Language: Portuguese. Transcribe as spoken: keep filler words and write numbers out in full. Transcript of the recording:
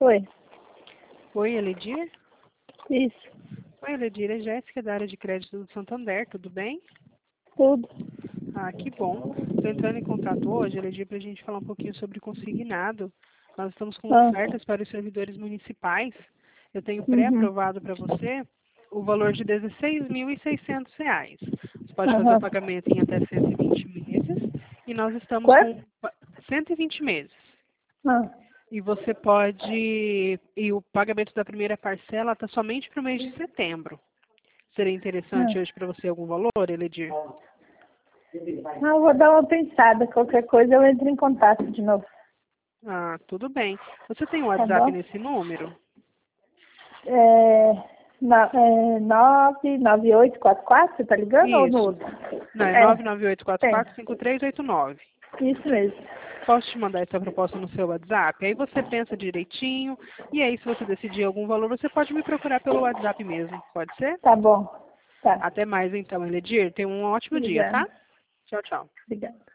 Oi, Oi, Eledir? isso, Oi, Eledir, é Jéssica da área de crédito do Santander, tudo bem? tudo. Ah, que bom. Estou entrando em contato hoje, Eledir, para a gente falar um pouquinho sobre consignado. Nós estamos com Ah, ofertas para os servidores municipais. Eu tenho uhum, pré-aprovado para você o valor de dezesseis mil e seiscentos reais. Você pode fazer o aham. pagamento em até cento e vinte meses e nós estamos Quanto? com pa- cento e vinte meses. Ah, E você pode. E o pagamento da primeira parcela está somente para o mês de setembro. Seria interessante ah. hoje para você algum valor, Eledir? Ah, eu vou dar uma pensada, qualquer coisa eu entro em contato de novo, Ah, tudo bem. Você tem o tá WhatsApp bom? nesse número? É, no, é, nove nove oito quatro quatro, você tá ligando ou no Isso. outro? Não, é É, nove nove oito quatro tem, quatro cinco três oito nove. isso mesmo. Posso te mandar essa proposta no seu WhatsApp? Aí você pensa direitinho. E aí, se você decidir algum valor, você pode me procurar pelo WhatsApp mesmo. Pode ser? Tá bom, tá. Até mais então, Eledir. Tenha um ótimo dia, Obrigada, tá? Tchau, tchau. obrigada.